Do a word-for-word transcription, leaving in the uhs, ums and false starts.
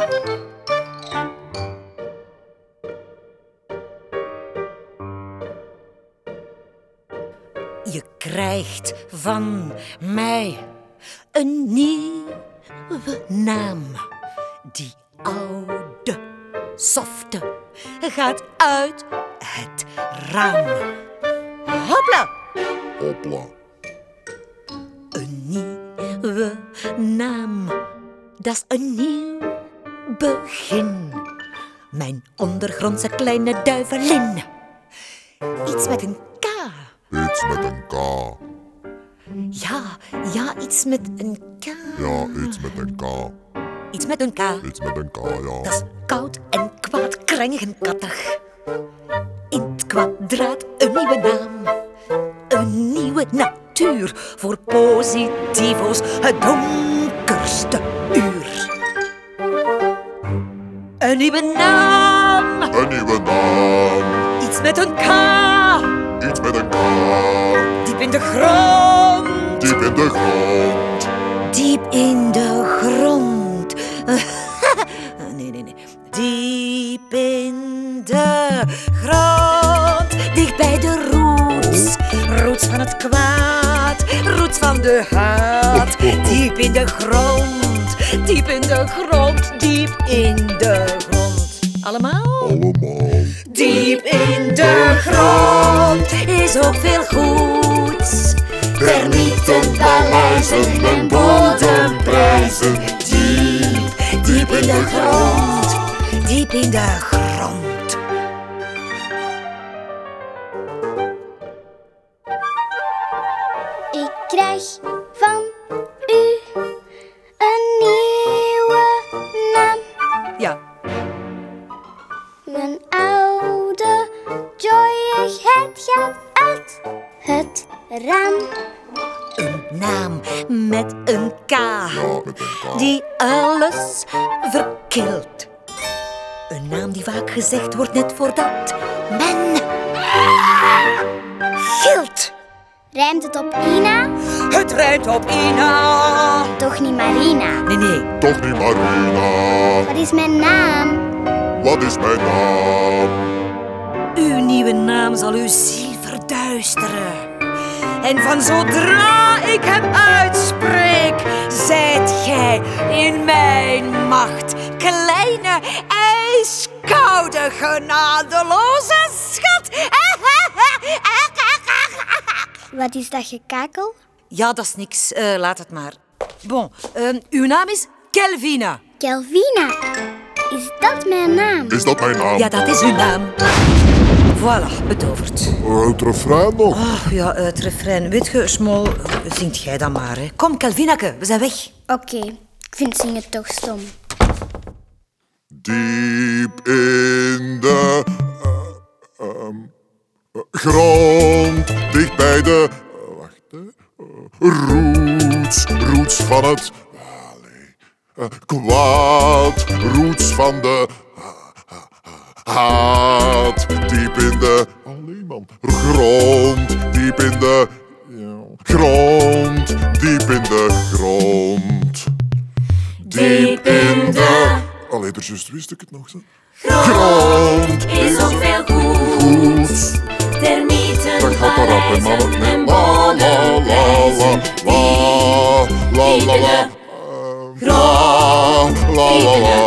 Je krijgt van mij een nieuwe naam. Die oude, softe gaat uit het raam. Hopla! Hopla. Een nieuwe naam, dat is een nieuw begin. Mijn ondergrondse kleine duivelin. Iets met een K. Iets met een K. Ja, ja, iets met een K. Ja, iets met een K. Iets met een K. Iets met een K, ja. Dat is koud en kwaad, krengig en kattig. In het kwadraat een nieuwe naam. Een nieuwe natuur voor positivo's het donkerste uur. Een nieuwe naam. Een nieuwe naam. Iets met een K. Iets met een K. Diep in de grond. Diep in de grond. Diep in de grond. Nee, nee, nee. Diep in de grond. Dicht bij de roots. Roots van het kwaad. Roots van de haat. Diep in de grond. Diep in de grond. Diep in de grond. Allemaal? Allemaal. Diep in de grond is ook veel goeds. Termieten, paleizen en bodemprijzen. Diep, diep in de grond, diep in de grond. Ik krijg van u een nieuwe naam. Ja, Mijn oude joyigheid gaat uit het raam. een naam met een K, Ja, met een K. die alles verkilt. Een naam die vaak gezegd wordt net voordat men gilt. Rijmt het op Ina? Het rijmt op Ina. Toch niet Marina? Nee, nee, Toch niet Marina. Wat is mijn naam? Wat is mijn naam? uw nieuwe naam zal uw ziel verduisteren. En van zodra ik hem uitspreek, zijt gij in mijn macht. Kleine, ijskoude, genadeloze schat. Wat is dat gekakel? Ja, dat is niks. Uh, laat het maar. Bon, uh, uw naam is Kelvina. Kelvina. Is dat mijn naam? Is dat mijn naam? Ja, dat is uw naam. Voilà, betoverd. Uh, het refrein nog? Oh, ja, het refrein. Weet je, Smol, zingt jij dan maar. Hè. Kom, Kelvinake, we zijn weg. Oké, ik vind zingen toch stom. Diep in de uh, um, uh, grond, dicht bij de uh, wacht, uh, roots, roots van het allee, uh, kwaad, roots van de uh, uh, haat, diep in de allee man, grond, diep in de ja, grond, diep in de grond, Diep in de allee, er juist wist ik het nog zo. grond is ook veel Goed. Termieten, Dan gaat er op en mannen en la la la la la la la la la la la la